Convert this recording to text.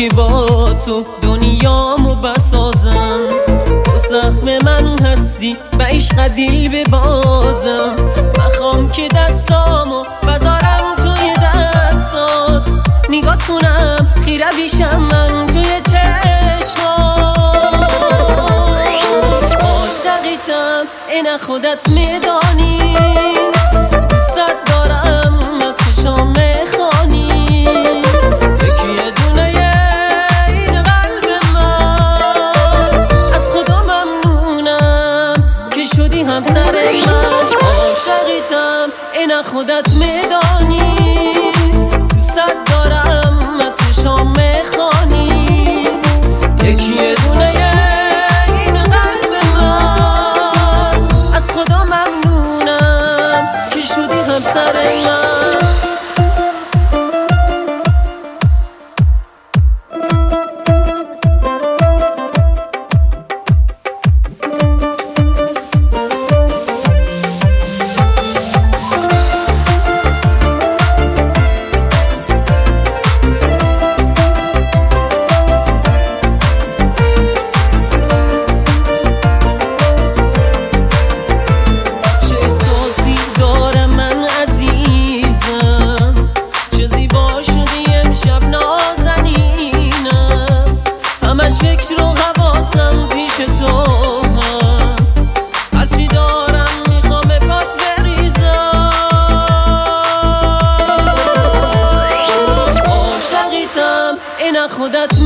که با تو دنیامو بسازم، تو سهم من هستی و عشق دل ببازم. بخوام که دستامو بذارم توی دستات، نگاه کنم خیره بیشم من توی چشمات. عاشقیتم اینا خودت میدانی، دوست دارم از چشام میخوانی. یکی دونه این قلب من، از خدا ممنونم که شدی همسر من. عاشقیتم اینا خودت میدانی، دوست دارم از چشام میخوانی. یکی دونه این قلب من، از خدا ممنونم که شدی همسر من. فکر و حواسم پیش تو هست، هرچی دارم میخوام به پات بریزم. عاشقیتم اینا خودت